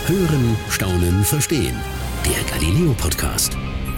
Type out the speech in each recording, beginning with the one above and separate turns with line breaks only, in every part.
Hören, Staunen, Verstehen. Der Galileo-Podcast.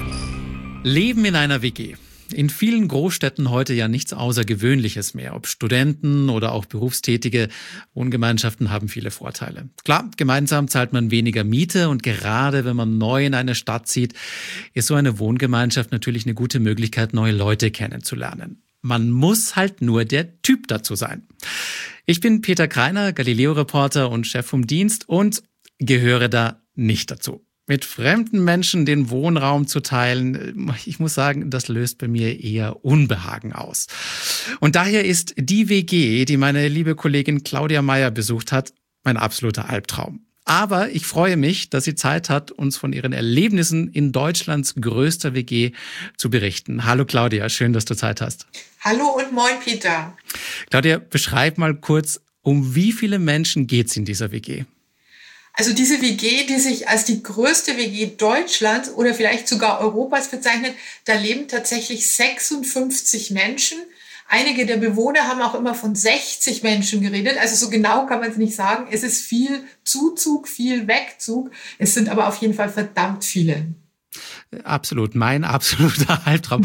Leben in einer WG. In vielen Großstädten heute ja nichts Außergewöhnliches mehr. Ob Studenten oder auch Berufstätige, Wohngemeinschaften haben viele Vorteile. Klar, gemeinsam zahlt man weniger Miete und gerade wenn man neu in eine Stadt zieht, ist so eine Wohngemeinschaft natürlich eine gute Möglichkeit, neue Leute kennenzulernen. Man muss halt nur der Typ dazu sein. Ich bin Peter Kreiner, Galileo-Reporter und Chef vom Dienst und gehöre da nicht dazu. Mit fremden Menschen den Wohnraum zu teilen, ich muss sagen, das löst bei mir eher Unbehagen aus. Und daher ist die WG, die meine liebe Kollegin Claudia Meyer besucht hat, mein absoluter Albtraum. Aber ich freue mich, dass sie Zeit hat, uns von ihren Erlebnissen in Deutschlands größter WG zu berichten. Hallo Claudia, schön, dass du Zeit hast.
Hallo und moin Peter.
Claudia, beschreib mal kurz, um wie viele Menschen geht's in dieser WG?
Also diese WG, die sich als die größte WG Deutschlands oder vielleicht sogar Europas bezeichnet, da leben tatsächlich 56 Menschen. Einige der Bewohner haben auch immer von 60 Menschen geredet. Also so genau kann man es nicht sagen. Es ist viel Zuzug, viel Wegzug. Es sind aber auf jeden Fall verdammt viele.
Absolut, mein absoluter Albtraum.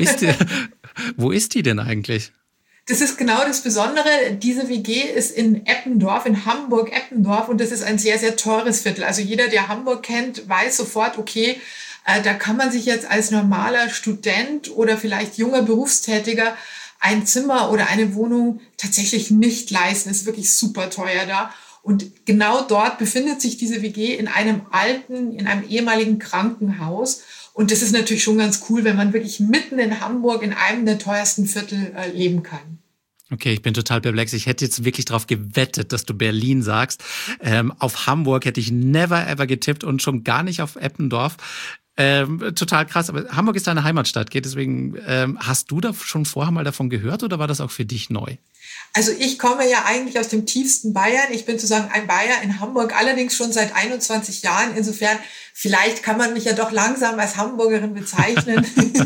Wo ist die denn eigentlich?
Das ist genau das Besondere. Diese WG ist in Eppendorf, in Hamburg-Eppendorf, und das ist ein sehr, sehr teures Viertel. Also jeder, der Hamburg kennt, weiß sofort, okay, da kann man sich jetzt als normaler Student oder vielleicht junger Berufstätiger ein Zimmer oder eine Wohnung tatsächlich nicht leisten. Das ist wirklich super teuer da. Und genau dort befindet sich diese WG in einem ehemaligen Krankenhaus. Und das ist natürlich schon ganz cool, wenn man wirklich mitten in Hamburg in einem der teuersten Viertel leben kann.
Okay, ich bin total perplex. Ich hätte jetzt wirklich darauf gewettet, dass du Berlin sagst. Auf Hamburg hätte ich never ever getippt und schon gar nicht auf Eppendorf. Total krass. Aber Hamburg ist deine Heimatstadt, geht deswegen. Hast du da schon vorher mal davon gehört oder war das auch für dich neu?
Also ich komme ja eigentlich aus dem tiefsten Bayern. Ich bin sozusagen ein Bayer in Hamburg, allerdings schon seit 21 Jahren. Insofern, vielleicht kann man mich ja doch langsam als Hamburgerin bezeichnen.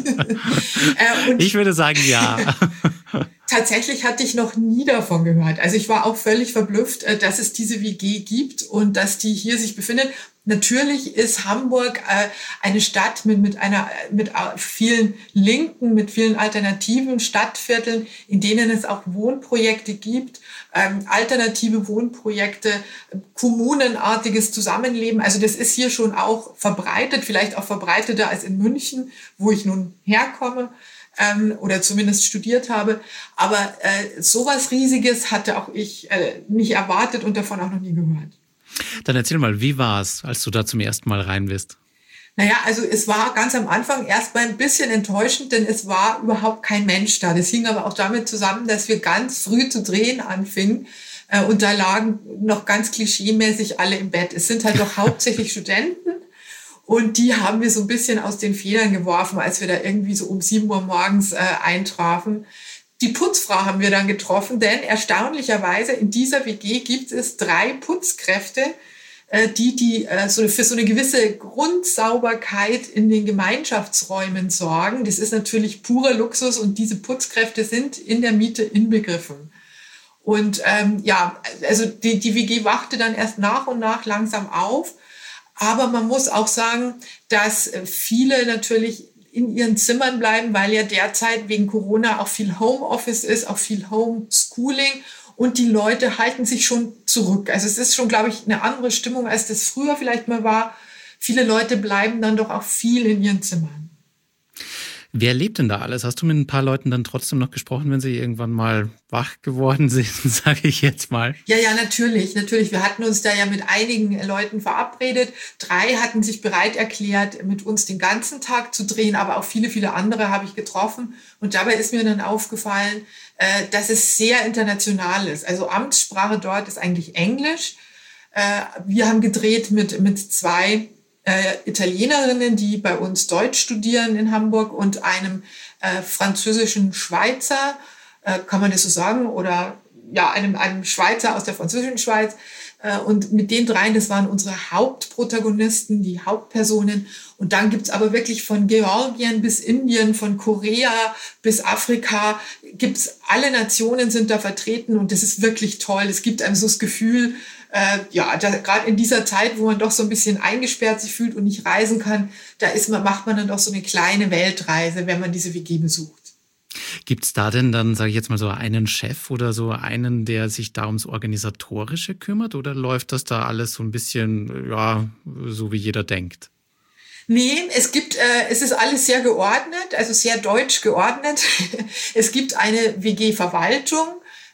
Ich würde sagen, ja.
Tatsächlich hatte ich noch nie davon gehört. Also ich war auch völlig verblüfft, dass es diese WG gibt und dass die hier sich befindet. Natürlich ist Hamburg eine Stadt mit vielen Linken, mit vielen alternativen Stadtvierteln, in denen es auch Wohnprojekte gibt, alternative Wohnprojekte, kommunenartiges Zusammenleben. Also das ist hier schon auch verbreitet, vielleicht auch verbreiteter als in München, wo ich nun herkomme. Oder zumindest studiert habe. Aber sowas Riesiges hatte auch ich nicht erwartet und davon auch noch nie gehört.
Dann erzähl mal, wie war es, als du da zum ersten Mal rein bist?
Naja, also es war ganz am Anfang erstmal ein bisschen enttäuschend, denn es war überhaupt kein Mensch da. Das hing aber auch damit zusammen, dass wir ganz früh zu drehen anfingen. Und da lagen noch ganz klischeemäßig alle im Bett. Es sind halt doch hauptsächlich Studenten. Und die haben wir so ein bisschen aus den Federn geworfen, als wir da irgendwie so um 7 Uhr morgens eintrafen. Die Putzfrau haben wir dann getroffen, denn erstaunlicherweise in dieser WG gibt es 3 Putzkräfte, die für so eine gewisse Grundsauberkeit in den Gemeinschaftsräumen sorgen. Das ist natürlich purer Luxus und diese Putzkräfte sind in der Miete inbegriffen. Und also die WG wachte dann erst nach und nach langsam auf. Aber man muss auch sagen, dass viele natürlich in ihren Zimmern bleiben, weil ja derzeit wegen Corona auch viel Homeoffice ist, auch viel Homeschooling und die Leute halten sich schon zurück. Also es ist schon, glaube ich, eine andere Stimmung, als das früher vielleicht mal war. Viele Leute bleiben dann doch auch viel in ihren Zimmern.
Wer lebt denn da alles? Hast du mit ein paar Leuten dann trotzdem noch gesprochen, wenn sie irgendwann mal wach geworden sind, sage ich jetzt mal?
Ja, natürlich. Wir hatten uns da ja mit einigen Leuten verabredet. 3 hatten sich bereit erklärt, mit uns den ganzen Tag zu drehen, aber auch viele, viele andere habe ich getroffen. Und dabei ist mir dann aufgefallen, dass es sehr international ist. Also Amtssprache dort ist eigentlich Englisch. Wir haben gedreht mit 2 Italienerinnen, die bei uns Deutsch studieren in Hamburg und einem französischen Schweizer, kann man das so sagen, oder ja, einem Schweizer aus der französischen Schweiz. Und mit den 3, das waren unsere Hauptprotagonisten, die Hauptpersonen. Und dann gibt's aber wirklich von Georgien bis Indien, von Korea bis Afrika, alle Nationen sind da vertreten und das ist wirklich toll. Es gibt einem so das Gefühl, Gerade in dieser Zeit, wo man doch so ein bisschen eingesperrt sich fühlt und nicht reisen kann, macht man dann doch so eine kleine Weltreise, wenn man diese WG besucht.
Gibt's da denn dann, sage ich jetzt mal, so einen Chef oder so einen, der sich da ums Organisatorische kümmert? Oder läuft das da alles so ein bisschen, so wie jeder denkt?
Nee, es ist alles sehr geordnet, also sehr deutsch geordnet. Es gibt eine WG-Verwaltung,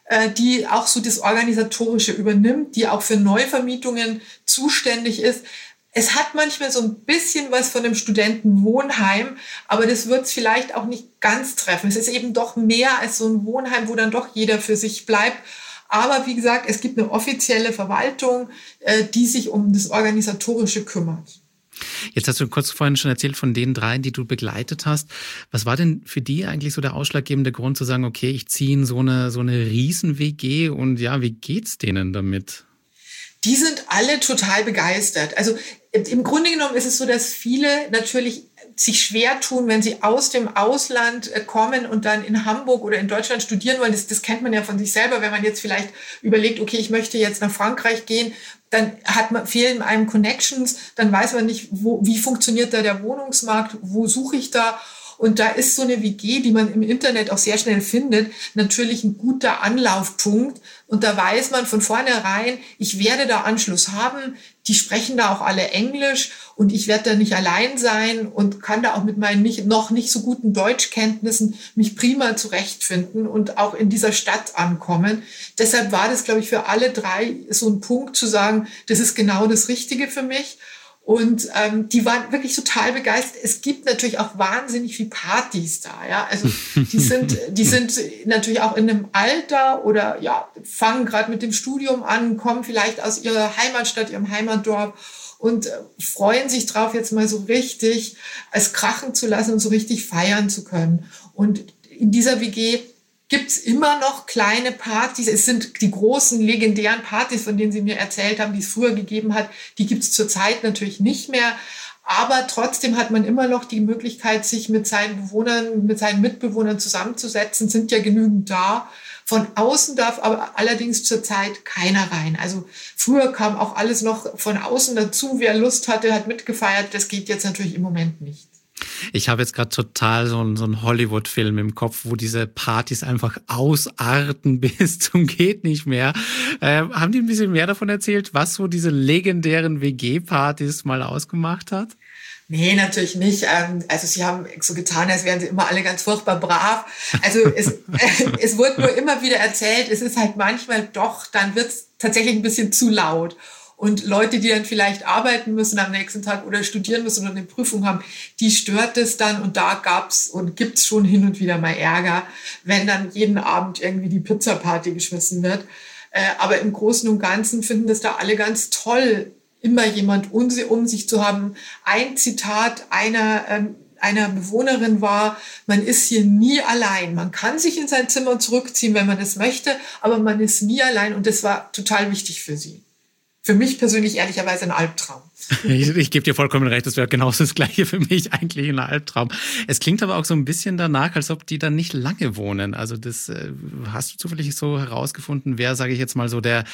die auch so das Organisatorische übernimmt, die auch für Neuvermietungen zuständig ist. Es hat manchmal so ein bisschen was von einem Studentenwohnheim, aber das wird es vielleicht auch nicht ganz treffen. Es ist eben doch mehr als so ein Wohnheim, wo dann doch jeder für sich bleibt. Aber wie gesagt, es gibt eine offizielle Verwaltung, die sich um das Organisatorische kümmert.
Jetzt hast du kurz vorhin schon erzählt von den 3, die du begleitet hast. Was war denn für die eigentlich so der ausschlaggebende Grund zu sagen, okay, ich ziehe in so eine Riesen-WG und wie geht's denen damit?
Die sind alle total begeistert. Also im Grunde genommen ist es so, dass viele natürlich sich schwer tun, wenn sie aus dem Ausland kommen und dann in Hamburg oder in Deutschland studieren wollen. Das kennt man ja von sich selber, wenn man jetzt vielleicht überlegt, okay, ich möchte jetzt nach Frankreich gehen, dann fehlen einem Connections, dann weiß man nicht, wie funktioniert da der Wohnungsmarkt, wo suche ich da? Und da ist so eine WG, die man im Internet auch sehr schnell findet, natürlich ein guter Anlaufpunkt. Und da weiß man von vornherein, ich werde da Anschluss haben. Die sprechen da auch alle Englisch und ich werde da nicht allein sein und kann da auch mit meinen noch nicht so guten Deutschkenntnissen mich prima zurechtfinden und auch in dieser Stadt ankommen. Deshalb war das, glaube ich, für alle 3 so ein Punkt zu sagen, das ist genau das Richtige für mich. Und die waren wirklich total begeistert. Es gibt natürlich auch wahnsinnig viel Partys da. Ja? Also die sind natürlich auch in einem Alter oder fangen gerade mit dem Studium an, kommen vielleicht aus ihrer Heimatstadt, ihrem Heimatdorf und freuen sich drauf, jetzt mal so richtig es krachen zu lassen und so richtig feiern zu können. Und in dieser WG gibt's immer noch kleine Partys. Es sind die großen, legendären Partys, von denen Sie mir erzählt haben, die es früher gegeben hat. Die gibt's zurzeit natürlich nicht mehr. Aber trotzdem hat man immer noch die Möglichkeit, sich mit seinen Mitbewohnern zusammenzusetzen. Sind ja genügend da. Von außen darf aber allerdings zurzeit keiner rein. Also früher kam auch alles noch von außen dazu. Wer Lust hatte, hat mitgefeiert. Das geht jetzt natürlich im Moment nicht.
Ich habe jetzt gerade total so einen Hollywood-Film im Kopf, wo diese Partys einfach ausarten bis zum geht nicht mehr. Haben die ein bisschen mehr davon erzählt, was so diese legendären WG-Partys mal ausgemacht hat?
Nee, natürlich nicht. Also sie haben so getan, als wären sie immer alle ganz furchtbar brav. Also es wurde nur immer wieder erzählt, es ist halt manchmal doch, dann wird es tatsächlich ein bisschen zu laut. Und Leute, die dann vielleicht arbeiten müssen am nächsten Tag oder studieren müssen oder eine Prüfung haben, die stört es dann. Und da gab's und gibt's schon hin und wieder mal Ärger, wenn dann jeden Abend irgendwie die Pizzaparty geschmissen wird. Aber im Großen und Ganzen finden das da alle ganz toll, immer jemand um sich zu haben. Ein Zitat einer Bewohnerin war, man ist hier nie allein. Man kann sich in sein Zimmer zurückziehen, wenn man es möchte, aber man ist nie allein. Und das war total wichtig für sie. Für mich persönlich ehrlicherweise ein Albtraum.
Ich gebe dir vollkommen recht, das wäre genauso das Gleiche für mich, eigentlich ein Albtraum. Es klingt aber auch so ein bisschen danach, als ob die dann nicht lange wohnen. Also das hast du zufällig so herausgefunden, wer, sage ich jetzt mal, so der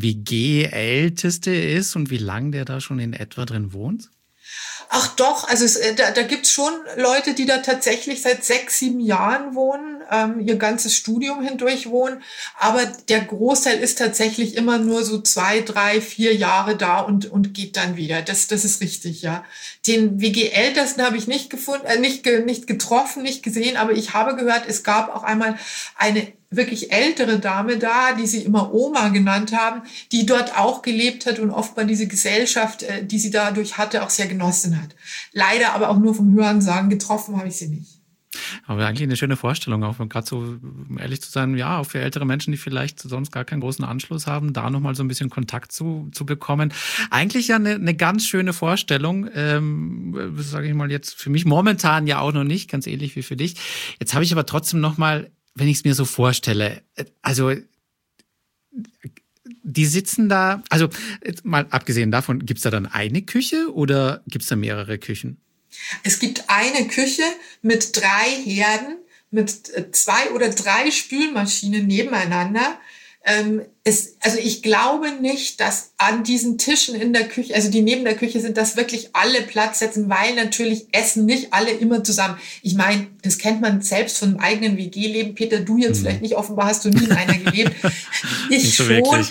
WG-Älteste ist und wie lange der da schon in etwa drin wohnt?
Ach doch, also da gibt's schon Leute, die da tatsächlich seit 6, 7 Jahren wohnen, ihr ganzes Studium hindurch wohnen. Aber der Großteil ist tatsächlich immer nur so 2, 3, 4 Jahre da und geht dann wieder. Das ist richtig, ja. Den WG-Ältesten habe ich nicht gefunden, nicht getroffen, nicht gesehen, aber ich habe gehört, es gab auch einmal eine wirklich ältere Dame da, die sie immer Oma genannt haben, die dort auch gelebt hat und oftmals diese Gesellschaft, die sie dadurch hatte, auch sehr genossen hat. Leider aber auch nur vom Hörensagen, getroffen habe ich sie nicht.
Aber eigentlich eine schöne Vorstellung, auch gerade so, um ehrlich zu sein, ja, auch für ältere Menschen, die vielleicht sonst gar keinen großen Anschluss haben, da nochmal so ein bisschen Kontakt zu bekommen. Eigentlich ja eine ganz schöne Vorstellung, sage ich mal jetzt für mich momentan ja auch noch nicht, ganz ähnlich wie für dich. Jetzt habe ich aber trotzdem nochmal, wenn ich es mir so vorstelle, also die sitzen da, also jetzt mal abgesehen davon, gibt's da dann eine Küche oder gibt's da mehrere Küchen?
Es gibt eine Küche mit 3 Herden, mit 2 oder 3 Spülmaschinen nebeneinander. Also ich glaube nicht, dass an diesen Tischen in der Küche, also die neben der Küche sind, dass wirklich alle Platz setzen, weil natürlich essen nicht alle immer zusammen. Ich meine, das kennt man selbst von einem eigenen WG-Leben. Peter, du jetzt vielleicht nicht, offenbar hast du nie in einer gelebt. Ich schon.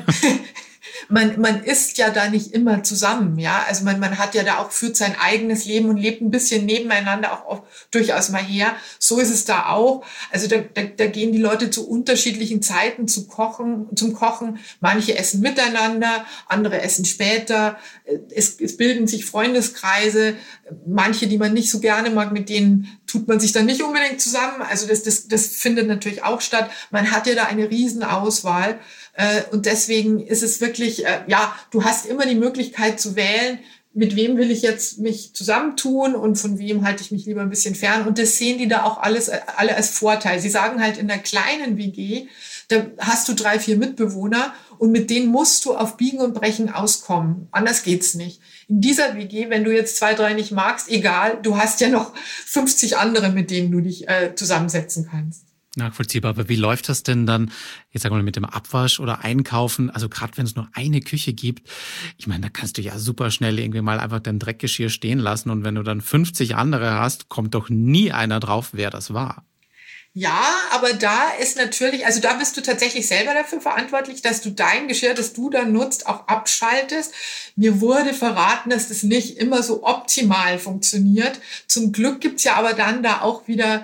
Man isst ja da nicht immer zusammen, ja. Also man hat ja da auch, führt sein eigenes Leben und lebt ein bisschen nebeneinander auch durchaus mal her. So ist es da auch. Also da gehen die Leute zu unterschiedlichen Zeiten zum Kochen. Manche essen miteinander, andere essen später. Es bilden sich Freundeskreise. Manche, die man nicht so gerne mag, mit denen tut man sich dann nicht unbedingt zusammen. Also das findet natürlich auch statt. Man hat ja da eine Riesenauswahl. Und deswegen ist es wirklich, du hast immer die Möglichkeit zu wählen, mit wem will ich jetzt mich zusammentun und von wem halte ich mich lieber ein bisschen fern. Und das sehen die da auch alle als Vorteil. Sie sagen halt, in der kleinen WG, da hast du 3, 4 Mitbewohner und mit denen musst du auf Biegen und Brechen auskommen. Anders geht's nicht. In dieser WG, wenn du jetzt 2, 3 nicht magst, egal, du hast ja noch 50 andere, mit denen du dich zusammensetzen kannst.
Nachvollziehbar. Aber wie läuft das denn dann, jetzt sagen wir mal, mit dem Abwasch oder Einkaufen? Also gerade wenn es nur eine Küche gibt, ich meine, da kannst du ja super schnell irgendwie mal einfach dein Dreckgeschirr stehen lassen und wenn du dann 50 andere hast, kommt doch nie einer drauf, wer das war.
Ja, aber da ist natürlich, also da bist du tatsächlich selber dafür verantwortlich, dass du dein Geschirr, das du dann nutzt, auch abschaltest. Mir wurde verraten, dass das nicht immer so optimal funktioniert. Zum Glück gibt's ja aber dann da auch wieder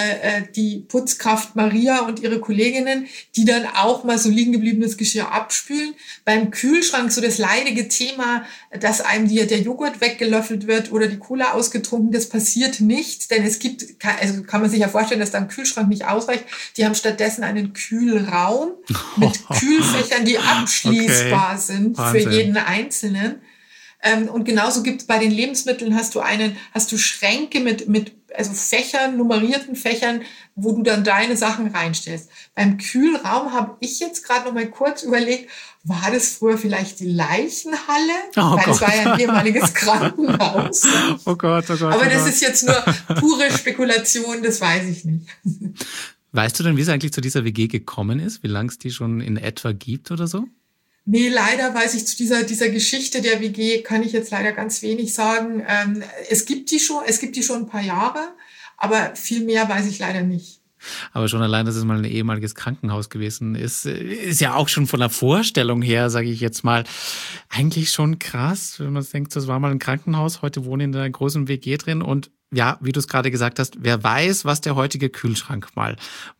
die Putzkraft Maria und ihre Kolleginnen, die dann auch mal so liegen gebliebenes Geschirr abspülen. Beim Kühlschrank so das leidige Thema, dass einem der Joghurt weggelöffelt wird oder die Cola ausgetrunken, das passiert nicht, denn es gibt, also kann man sich ja vorstellen, dass da ein Kühlschrank nicht ausreicht. Die haben stattdessen einen Kühlraum mit Kühlfächern, die abschließbar sind Wahnsinn. Für jeden Einzelnen. Und genauso gibt es bei den Lebensmitteln, hast du Schränke mit Fächern, nummerierten Fächern, wo du dann deine Sachen reinstellst. Beim Kühlraum habe ich jetzt gerade noch mal kurz überlegt, war das früher vielleicht die Leichenhalle? Weil es war ja ein ehemaliges Krankenhaus. Oh Gott. Aber das ist jetzt nur pure Spekulation, das weiß ich nicht.
Weißt du denn, wie es eigentlich zu dieser WG gekommen ist? Wie lange es die schon in etwa gibt oder so?
Nee, leider weiß ich zu dieser Geschichte der WG, kann ich jetzt leider ganz wenig sagen. Es gibt die schon ein paar Jahre, aber viel mehr weiß ich leider nicht.
Aber schon allein, dass es mal ein ehemaliges Krankenhaus gewesen ist ja auch schon von der Vorstellung her, sage ich jetzt mal, eigentlich schon krass, wenn man denkt, das war mal ein Krankenhaus, heute wohnen in einer großen WG drin und ja, wie du es gerade gesagt hast, wer weiß, was der heutige Kühlschrank mal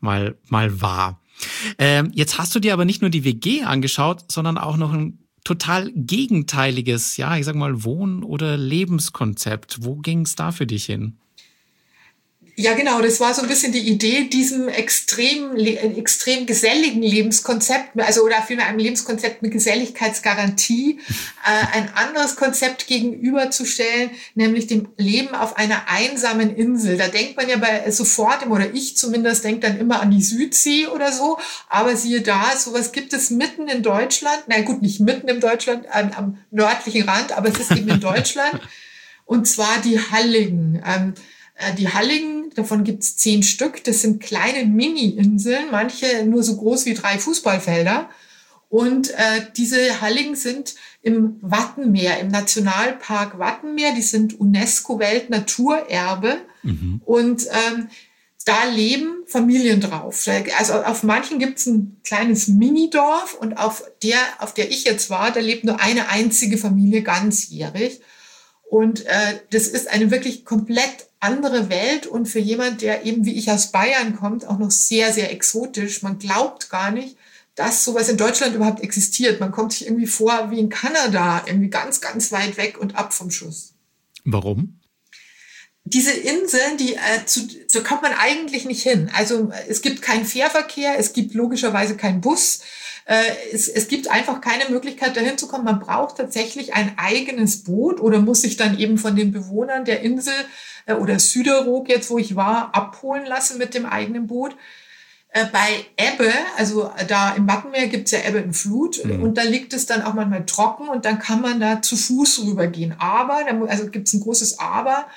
war. Jetzt hast du dir aber nicht nur die WG angeschaut, sondern auch noch ein total gegenteiliges, ja, ich sag mal, Wohn- oder Lebenskonzept. Wo ging es da für dich hin?
Ja, genau, das war so ein bisschen die Idee, diesem extrem geselligen Lebenskonzept, also oder vielmehr einem Lebenskonzept mit Geselligkeitsgarantie, ein anderes Konzept gegenüberzustellen, nämlich dem Leben auf einer einsamen Insel. Da denkt man ja oder ich zumindest denke dann immer an die Südsee oder so, aber siehe da, sowas gibt es mitten in Deutschland, na gut, nicht mitten in Deutschland, am nördlichen Rand, aber es ist eben in Deutschland, und zwar die Halligen. Die Halligen, davon gibt's 10 Stück. Das sind kleine Mini-Inseln, manche nur so groß wie 3 Fußballfelder. Und diese Halligen sind im Wattenmeer, im Nationalpark Wattenmeer. Die sind UNESCO-Weltnaturerbe. Mhm. Und da leben Familien drauf. Also auf manchen gibt's ein kleines Minidorf und auf der ich jetzt war, da lebt nur eine einzige Familie ganzjährig. Und das ist eine wirklich komplett andere Welt und für jemand, der eben wie ich aus Bayern kommt, auch noch sehr, sehr exotisch. Man glaubt gar nicht, dass sowas in Deutschland überhaupt existiert. Man kommt sich irgendwie vor wie in Kanada, irgendwie ganz, ganz weit weg und ab vom Schuss.
Warum?
Diese Inseln, da kommt man eigentlich nicht hin. Also es gibt keinen Fährverkehr, es gibt logischerweise keinen Bus. Es gibt einfach keine Möglichkeit, dahin zu kommen. Man braucht tatsächlich ein eigenes Boot oder muss sich dann eben von den Bewohnern der Insel oder Süderog, jetzt wo ich war, abholen lassen mit dem eigenen Boot. Bei Ebbe, also da im Wattenmeer gibt's ja Ebbe und Flut, und da liegt es dann auch manchmal trocken und dann kann man da zu Fuß rübergehen. Aber, also gibt's ein großes Aber,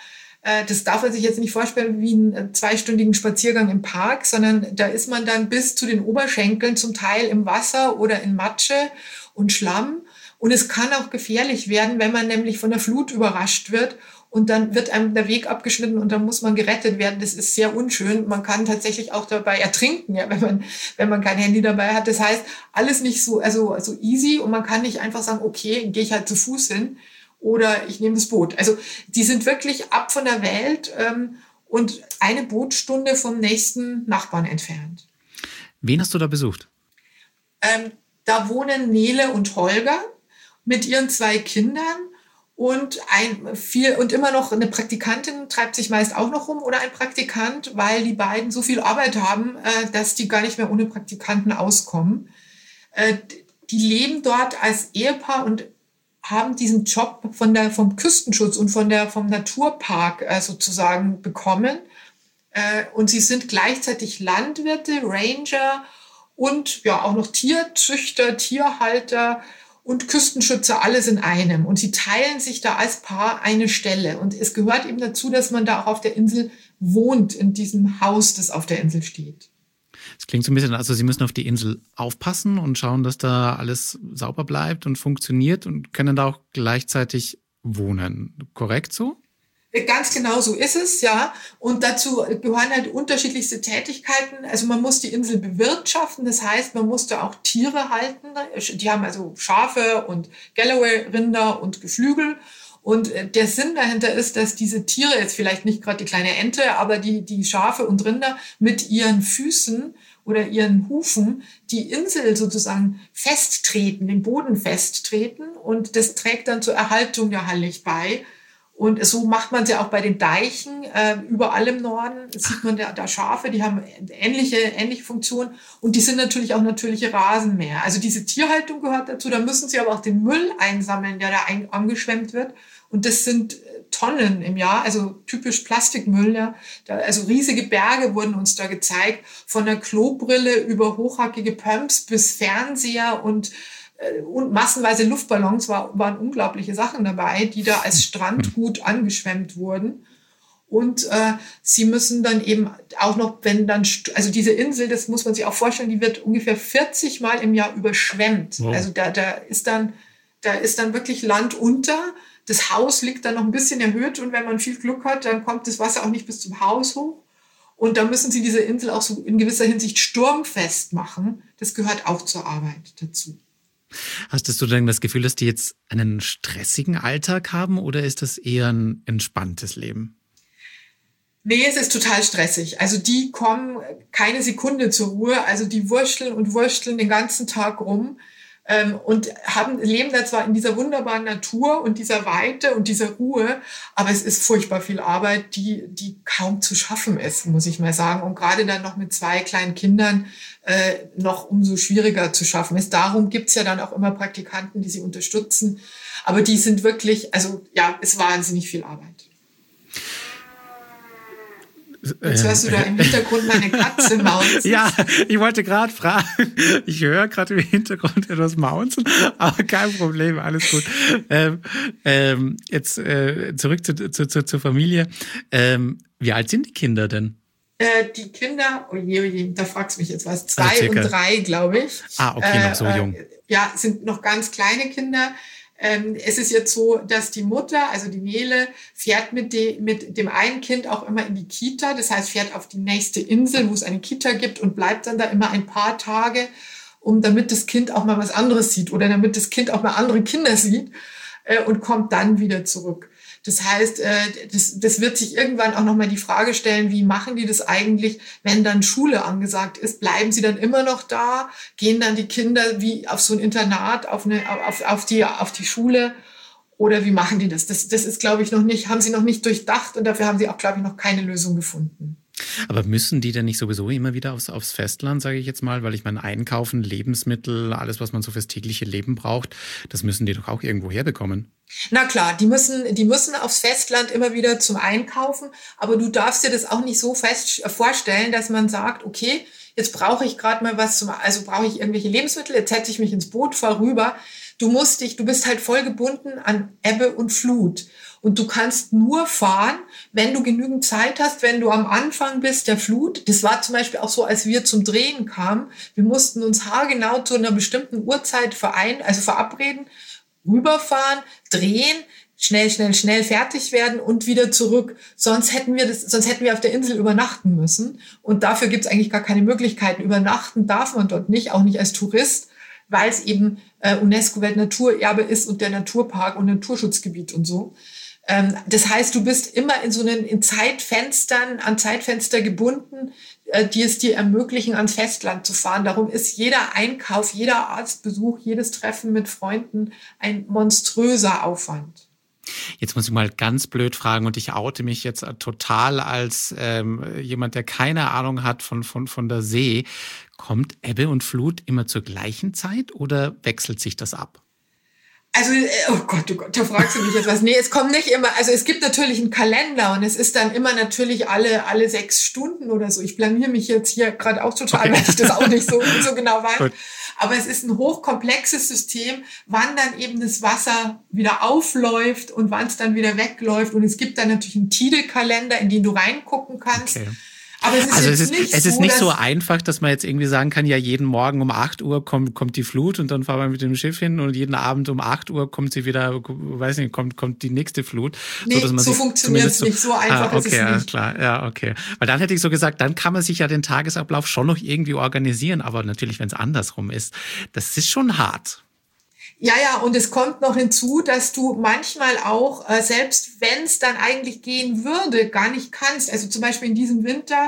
Das darf man sich jetzt nicht vorstellen wie einen 2-stündigen Spaziergang im Park, sondern da ist man dann bis zu den Oberschenkeln zum Teil im Wasser oder in Matsche und Schlamm. Und es kann auch gefährlich werden, wenn man nämlich von der Flut überrascht wird und dann wird einem der Weg abgeschnitten und dann muss man gerettet werden. Das ist sehr unschön. Man kann tatsächlich auch dabei ertrinken, ja, wenn man kein Handy dabei hat. Das heißt, alles nicht so easy und man kann nicht einfach sagen, okay, gehe ich halt zu Fuß hin oder ich nehme das Boot. Also die sind wirklich ab von der Welt und eine Bootstunde vom nächsten Nachbarn entfernt.
Wen hast du da besucht?
Da wohnen Nele und Holger mit ihren 2 Kindern und immer noch eine Praktikantin treibt sich meist auch noch rum oder ein Praktikant, weil die beiden so viel Arbeit haben, dass die gar nicht mehr ohne Praktikanten auskommen. Die leben dort als Ehepaar und haben diesen Job vom Küstenschutz und vom Naturpark sozusagen bekommen. Und sie sind gleichzeitig Landwirte, Ranger und ja auch noch Tierzüchter, Tierhalter und Küstenschützer, alles in einem. Und sie teilen sich da als Paar eine Stelle. Und es gehört eben dazu, dass man da auch auf der Insel wohnt, in diesem Haus, das auf der Insel steht.
Es klingt so ein bisschen, also Sie müssen auf die Insel aufpassen und schauen, dass da alles sauber bleibt und funktioniert und können da auch gleichzeitig wohnen. Korrekt so?
Ganz genau so ist es, ja. Und dazu gehören halt unterschiedlichste Tätigkeiten. Also man muss die Insel bewirtschaften. Das heißt, man muss da auch Tiere halten. Die haben also Schafe und Galloway-Rinder und Geflügel. Und der Sinn dahinter ist, dass diese Tiere, jetzt vielleicht nicht gerade die kleine Ente, aber die Schafe und Rinder mit ihren Füßen oder ihren Hufen die Insel sozusagen festtreten, den Boden festtreten. Und das trägt dann zur Erhaltung der Hallig bei. Und so macht man es ja auch bei den Deichen. Überall im Norden sieht man da Schafe, die haben ähnliche Funktionen. Und die sind natürlich auch natürliche Rasenmäher. Also diese Tierhaltung gehört dazu. Da müssen sie aber auch den Müll einsammeln, der da angeschwemmt wird. Und das sind Tonnen im Jahr, also typisch Plastikmüll. Ja. Also riesige Berge wurden uns da gezeigt. Von der Klobrille über hochhackige Pumps bis Fernseher und massenweise Luftballons waren unglaubliche Sachen dabei, die da als Strandgut angeschwemmt wurden. Und sie müssen dann eben auch noch, also diese Insel, das muss man sich auch vorstellen, die wird ungefähr 40 Mal im Jahr überschwemmt. Wow. Also da ist dann wirklich Land unter. Das Haus liegt dann noch ein bisschen erhöht und wenn man viel Glück hat, dann kommt das Wasser auch nicht bis zum Haus hoch. Und da müssen sie diese Insel auch so in gewisser Hinsicht sturmfest machen. Das gehört auch zur Arbeit dazu.
Hast du denn das Gefühl, dass die jetzt einen stressigen Alltag haben oder ist das eher ein entspanntes Leben?
Nee, es ist total stressig. Also die kommen keine Sekunde zur Ruhe. Also die wursteln den ganzen Tag rum und leben da zwar in dieser wunderbaren Natur und dieser Weite und dieser Ruhe, aber es ist furchtbar viel Arbeit, die kaum zu schaffen ist, muss ich mal sagen. Und gerade dann noch mit 2 kleinen Kindern noch umso schwieriger zu schaffen ist. Darum gibt's ja dann auch immer Praktikanten, die sie unterstützen. Aber die sind wirklich, also ja, ist wahnsinnig viel Arbeit. Jetzt hörst du da im Hintergrund meine Katze maunzen.
Ja, ich wollte gerade fragen. Ich höre gerade im Hintergrund etwas maunzen, aber kein Problem, alles gut. Jetzt zurück zur Familie. Wie alt sind die Kinder denn?
Die Kinder, oje, da fragst du mich jetzt was, 2 und 3, glaube ich.
Ah, okay, noch so jung.
Ja, sind noch ganz kleine Kinder. Es ist jetzt so, dass die Mutter, also die Nele, fährt mit dem einen Kind auch immer in die Kita. Das heißt, fährt auf die nächste Insel, wo es eine Kita gibt und bleibt dann da immer ein paar Tage, damit das Kind auch mal was anderes sieht oder damit das Kind auch mal andere Kinder sieht und kommt dann wieder zurück. Das heißt, das wird sich irgendwann auch nochmal die Frage stellen, wie machen die das eigentlich, wenn dann Schule angesagt ist? Bleiben sie dann immer noch da? Gehen dann die Kinder wie auf so ein Internat, auf die Schule? Oder wie machen die das? Das ist, glaube ich, haben sie noch nicht durchdacht und dafür haben sie auch, glaube ich, noch keine Lösung gefunden.
Aber müssen die denn nicht sowieso immer wieder aufs Festland, sage ich jetzt mal? Weil ich meine, einkaufen, Lebensmittel, alles, was man so fürs tägliche Leben braucht, das müssen die doch auch irgendwo herbekommen.
Na klar, die müssen aufs Festland immer wieder zum Einkaufen. Aber du darfst dir das auch nicht so fest vorstellen, dass man sagt, okay, jetzt brauche ich gerade mal was also brauche ich irgendwelche Lebensmittel, jetzt setze ich mich ins Boot, fahre rüber. du bist halt voll gebunden an Ebbe und Flut. Und du kannst nur fahren, wenn du genügend Zeit hast, wenn du am Anfang bist der Flut. Das war zum Beispiel auch so, als wir zum Drehen kamen. Wir mussten uns haargenau zu einer bestimmten Uhrzeit verabreden, rüberfahren, drehen, schnell fertig werden und wieder zurück. Sonst hätten wir auf der Insel übernachten müssen. Und dafür gibt es eigentlich gar keine Möglichkeiten. Übernachten darf man dort nicht, auch nicht als Tourist, weil es eben UNESCO-Weltnaturerbe ist und der Naturpark und Naturschutzgebiet und so. Das heißt, du bist immer an Zeitfenster gebunden, die es dir ermöglichen, ans Festland zu fahren. Darum ist jeder Einkauf, jeder Arztbesuch, jedes Treffen mit Freunden ein monströser Aufwand.
Jetzt muss ich mal ganz blöd fragen und ich oute mich jetzt total als jemand, der keine Ahnung hat von der See. Kommt Ebbe und Flut immer zur gleichen Zeit oder wechselt sich das ab?
Also, oh Gott, da fragst du mich jetzt was. Nee, es kommt nicht immer, also es gibt natürlich einen Kalender und es ist dann immer natürlich alle 6 Stunden oder so. Ich blamier mich jetzt hier gerade auch total, weil ich das auch nicht so genau weiß. Gut. Aber es ist ein hochkomplexes System, wann dann eben das Wasser wieder aufläuft und wann es dann wieder wegläuft. Und es gibt dann natürlich einen Tidal-Kalender, in den du reingucken kannst. Okay. Aber es ist nicht so einfach, dass man jetzt irgendwie sagen kann, ja, jeden Morgen um 8 Uhr kommt die Flut und dann fahren wir mit dem Schiff hin und jeden Abend um 8 Uhr kommt sie wieder, weiß nicht, kommt die nächste Flut. Nee, so funktioniert es nicht, so einfach ist es nicht.
Alles klar, ja, okay. Weil dann hätte ich so gesagt, dann kann man sich ja den Tagesablauf schon noch irgendwie organisieren, aber natürlich, wenn es andersrum ist, das ist schon hart.
Ja, und es kommt noch hinzu, dass du manchmal auch, selbst wenn es dann eigentlich gehen würde, gar nicht kannst. Also zum Beispiel in diesem Winter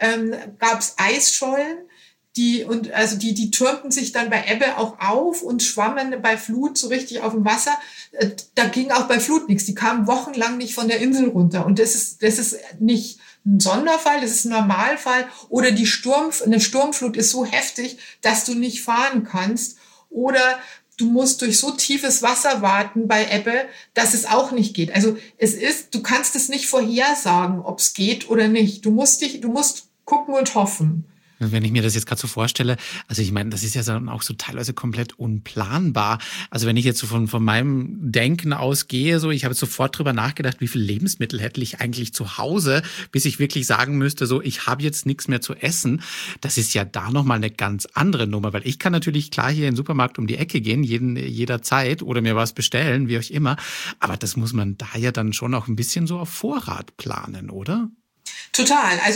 gab es Eisschollen, die türmten sich dann bei Ebbe auch auf und schwammen bei Flut so richtig auf dem Wasser. Da ging auch bei Flut nichts. Die kamen wochenlang nicht von der Insel runter. Und das ist nicht ein Sonderfall, das ist ein Normalfall. Oder eine Sturmflut ist so heftig, dass du nicht fahren kannst. Oder du musst durch so tiefes Wasser warten bei Ebbe, dass es auch nicht geht. Also du kannst es nicht vorhersagen, ob es geht oder nicht. Du musst gucken und hoffen.
Wenn ich mir das jetzt gerade so vorstelle, also ich meine, das ist ja dann auch so teilweise komplett unplanbar. Also wenn ich jetzt so von meinem Denken ausgehe, so ich habe sofort drüber nachgedacht, wie viel Lebensmittel hätte ich eigentlich zu Hause, bis ich wirklich sagen müsste, so ich habe jetzt nichts mehr zu essen. Das ist ja da nochmal eine ganz andere Nummer, weil ich kann natürlich klar hier in den Supermarkt um die Ecke gehen, jederzeit oder mir was bestellen, wie auch immer. Aber das muss man da ja dann schon auch ein bisschen so auf Vorrat planen, oder?
Total. Also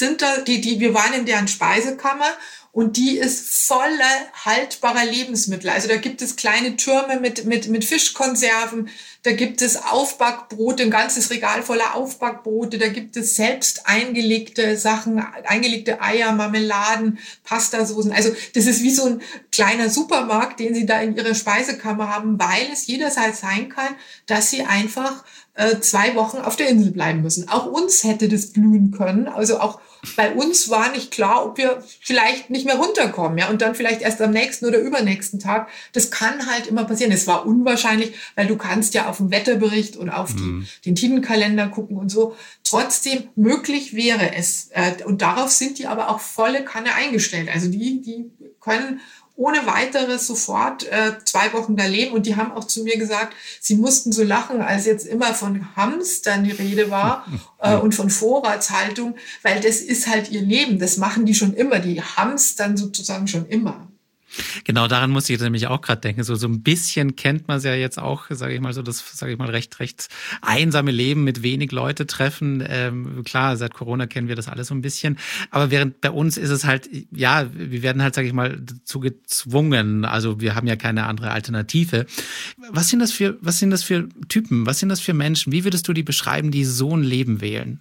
wir waren in deren Speisekammer und die ist voller haltbarer Lebensmittel. Also da gibt es kleine Türme mit Fischkonserven, da gibt es Aufbackbrote, ein ganzes Regal voller Aufbackbrote, da gibt es selbst eingelegte Sachen, eingelegte Eier, Marmeladen, Pastasoßen. Also das ist wie so ein kleiner Supermarkt, den sie da in ihrer Speisekammer haben, weil es jederzeit sein kann, dass sie einfach 2 Wochen auf der Insel bleiben müssen. Auch uns hätte das blühen können. Also auch bei uns war nicht klar, ob wir vielleicht nicht mehr runterkommen, ja, und dann vielleicht erst am nächsten oder übernächsten Tag. Das kann halt immer passieren. Es war unwahrscheinlich, weil du kannst ja auf den Wetterbericht und auf den Tidenkalender gucken und so. Trotzdem möglich wäre es. Und darauf sind die aber auch volle Kanne eingestellt. Also die können ohne weiteres sofort 2 Wochen da leben. Und die haben auch zu mir gesagt, sie mussten so lachen, als jetzt immer von Hamstern die Rede war und von Vorratshaltung, weil das ist halt ihr Leben. Das machen die schon immer. Die hamstern sozusagen schon immer.
Genau, daran musste ich nämlich auch gerade denken. So ein bisschen kennt man es ja jetzt auch, sage ich mal, recht einsame Leben mit wenig Leute treffen. Klar, seit Corona kennen wir das alles so ein bisschen. Aber während bei uns ist es halt, ja, wir werden halt, sage ich mal, dazu gezwungen. Also wir haben ja keine andere Alternative. Was sind das für Typen? Was sind das für Menschen? Wie würdest du die beschreiben, die so ein Leben wählen?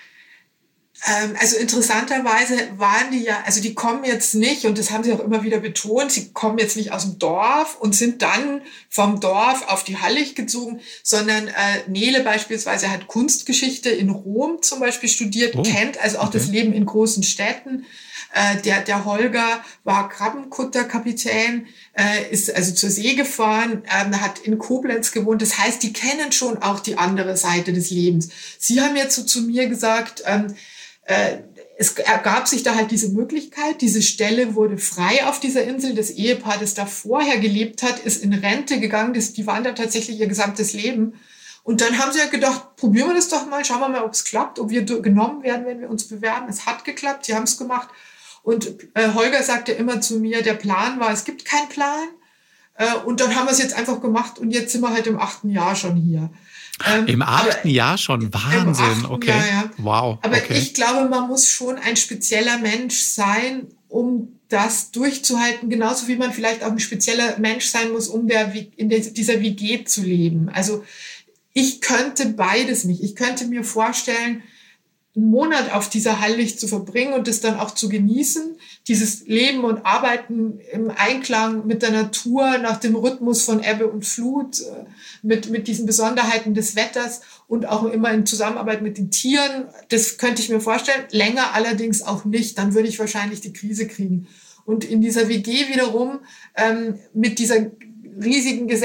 Also interessanterweise waren die ja, also die kommen jetzt nicht, und das haben sie auch immer wieder betont, sie kommen jetzt nicht aus dem Dorf und sind dann vom Dorf auf die Hallig gezogen, sondern Nele beispielsweise hat Kunstgeschichte in Rom zum Beispiel studiert, kennt also auch das Leben in großen Städten. Der Holger war Krabbenkutterkapitän, ist also zur See gefahren, hat in Koblenz gewohnt. Das heißt, die kennen schon auch die andere Seite des Lebens. Sie haben jetzt so zu mir gesagt, es ergab sich da halt diese Möglichkeit, diese Stelle wurde frei auf dieser Insel. Das Ehepaar, das da vorher gelebt hat, ist in Rente gegangen. Die waren da tatsächlich ihr gesamtes Leben. Und dann haben sie ja gedacht, probieren wir das doch mal, schauen wir mal, ob es klappt, ob wir genommen werden, wenn wir uns bewerben. Es hat geklappt, sie haben es gemacht. Und Holger sagte immer zu mir, der Plan war, es gibt keinen Plan. Und dann haben wir es jetzt einfach gemacht und jetzt sind wir halt im 8. Jahr schon hier.
Im 8. Jahr schon? Wahnsinn, okay.
Jahr, ja.
Wow.
Aber
okay.
Ich glaube, man muss schon ein spezieller Mensch sein, um das durchzuhalten, genauso wie man vielleicht auch ein spezieller Mensch sein muss, um in dieser WG zu leben. Also ich könnte beides nicht. Ich könnte mir vorstellen, einen Monat auf dieser Hallicht zu verbringen und das dann auch zu genießen, dieses Leben und Arbeiten im Einklang mit der Natur, nach dem Rhythmus von Ebbe und Flut, mit diesen Besonderheiten des Wetters und auch immer in Zusammenarbeit mit den Tieren. Das könnte ich mir vorstellen, länger allerdings auch nicht, dann würde ich wahrscheinlich die Krise kriegen. Und in dieser WG wiederum mit dieser riesigen mit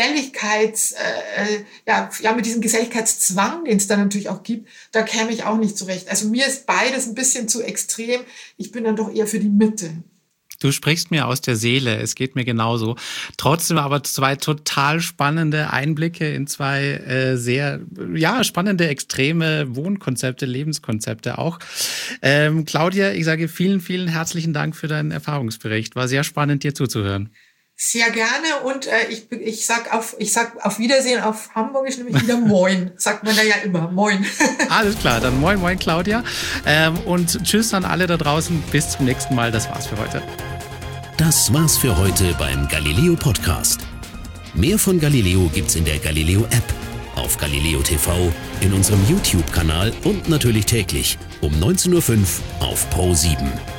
diesem Geselligkeitszwang, den es dann natürlich auch gibt, da käme ich auch nicht zurecht. Also mir ist beides ein bisschen zu extrem. Ich bin dann doch eher für die Mitte.
Du sprichst mir aus der Seele, es geht mir genauso. Trotzdem aber 2 total spannende Einblicke in 2 sehr spannende, extreme Wohnkonzepte, Lebenskonzepte auch. Claudia, ich sage vielen, vielen herzlichen Dank für deinen Erfahrungsbericht. War sehr spannend, dir zuzuhören.
Sehr gerne und ich sag auf Wiedersehen auf Hamburgisch, nämlich wieder Moin. Sagt man da ja immer, Moin.
Alles klar, dann Moin, Moin, Claudia. Und tschüss an alle da draußen. Bis zum nächsten Mal. Das war's für heute.
Das war's für heute beim Galileo Podcast. Mehr von Galileo gibt's in der Galileo App, auf Galileo TV, in unserem YouTube-Kanal und natürlich täglich um 19:05 Uhr auf Pro7.